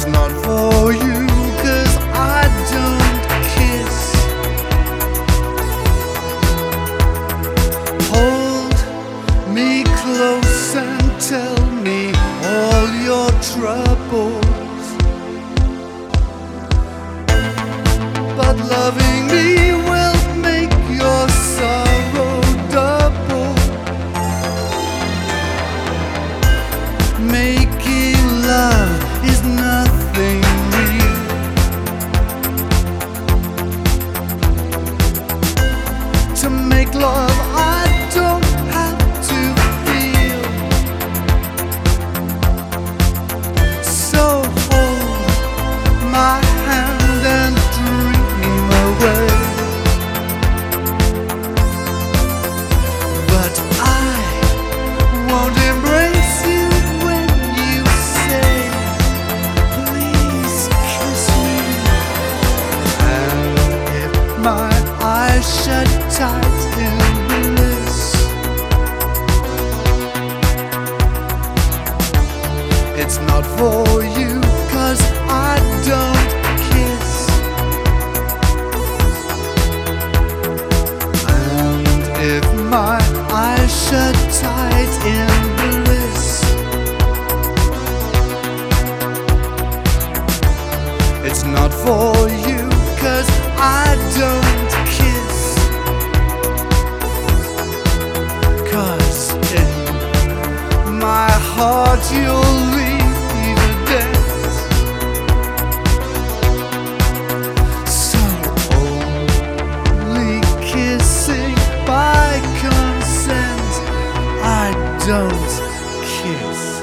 It's not for you, 'cause I don't kiss. Hold me close and tell me all your troubles, but loving me will make your sorrow double. Making love is nothing real. To make love I don't have to feel. So hold my hand and dream away. But I won't embrace you when you say, please kiss me. And if my eyes shut tight in bliss, it's not for you, 'cause I don't kiss. And if my eyes shut tight in bliss, it's not for you, 'cause I don't kiss. 'Cause in my heart you'll leave a dent. So only kissing by consent, I don't kiss.